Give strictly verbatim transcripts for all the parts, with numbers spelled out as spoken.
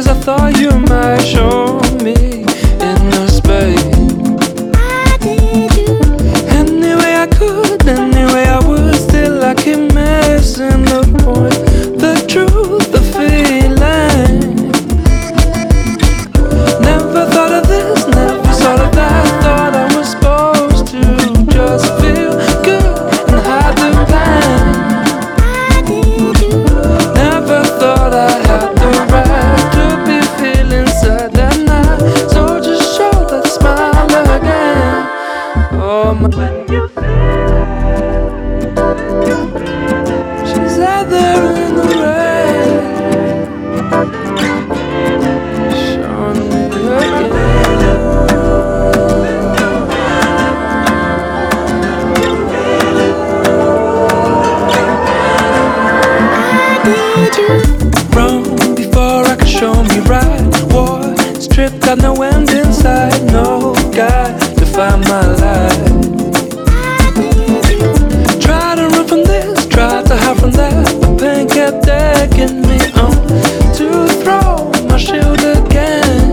'cause I thought you might show me inner space. I did you. Any way I could, any way I would, still I keep missing the point, the truth, the feeling. Never thought of this, never thought of that. Thought I was supposed to just feel good and hide the pain. I did you. Never thought I had the right to be feeling sad that night. So just show that smile again. Oh my. When you feel, she's out there in the rain, showing me again. I did you. Wrong before I could show me right. War stripped, got no end inside. No guide to find my life. Try to run from this, try to hide from that. The pain kept taking me on to throw my shield again.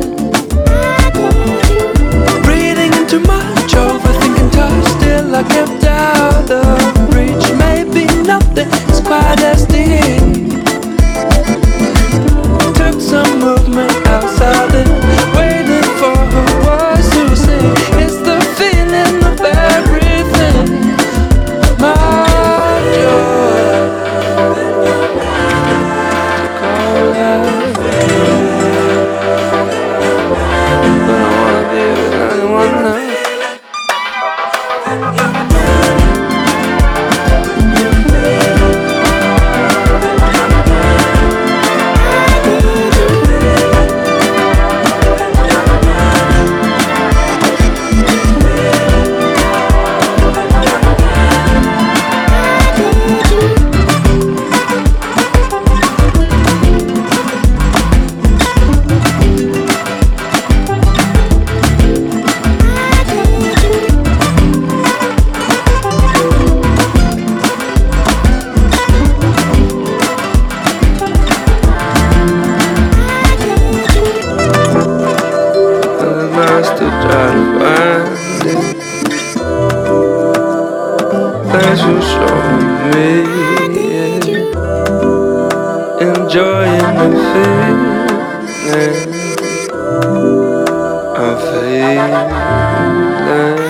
Reading into much, overthinking tough. Still I kept out of reach. Maybe nothing is quite as deep. Took some movement outside it, waiting for her voice to sing. It's the feeling of everything. My joy to call out. But I wanna be with anyone now. To try to find it. Thanks for showing me it. Enjoying the feeling I'm feeling.